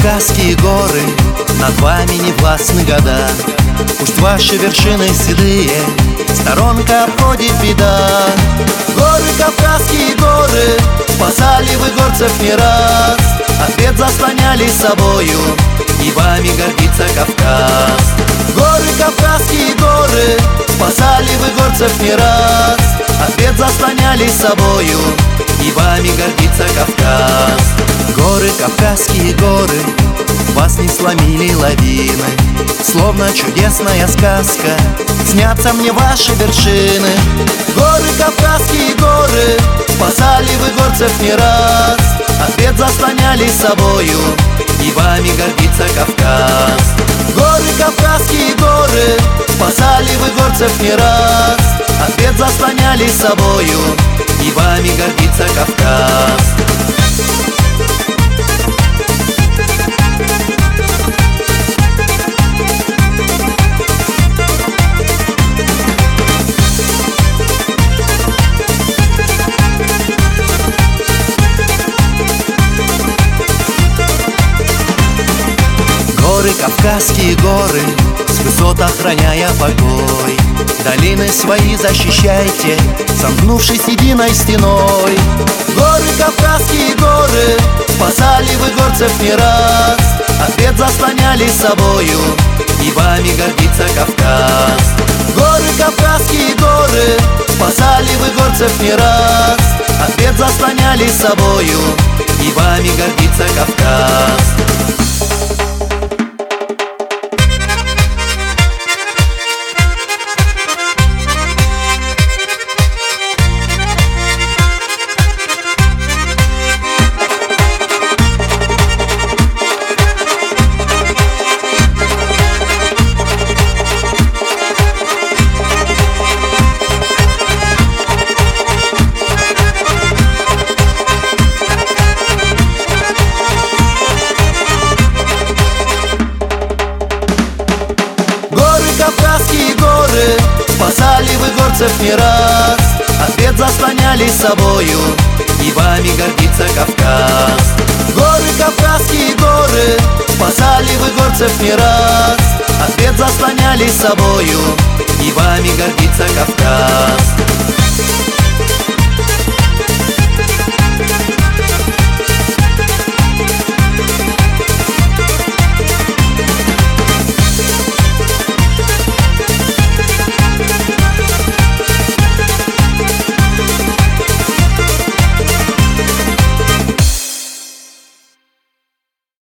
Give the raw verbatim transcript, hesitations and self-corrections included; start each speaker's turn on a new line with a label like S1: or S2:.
S1: Кавказские горы, над вами не властны года. Пусть ваши вершины седые, сторонка обходит беда. Горы, Кавказские горы, спасали вы горцев не раз. От бед заслоняли собою, и вами гордится Кавказ. Горы, Кавказские горы, спасали вы горцев не раз. От бед заслоняли собою, и вами гордится Кавказ. Горы, Кавказские горы, вас не сломили лавины. Словно чудесная сказка, снятся мне ваши вершины. Горы, Кавказские горы, спасали вы горцев не раз. От бед заслоняли собою, и вами гордится Кавказ. Горы, Кавказские горы, спасали вы горцев не раз. От бед заслоняли собою, и вами гордится Кавказ. Горы, Кавказские горы, с высот охраняя покой, долины свои защищайте, сомкнувшись единой стеной. Горы, Кавказские горы, спасали вы горцев не раз. От бед заслоняли собою, и вами гордится Кавказ. Горы, Кавказские горы, спасали вы горцев не раз. От бед заслоняли собою, и вами гордится Кавказ. Кавказские горы, спасали вы горцев не раз. От бед заслоняли собою, и вами гордится Кавказ. Горы, Кавказские горы, спасали вы горцев не раз. От бед заслоняли собою,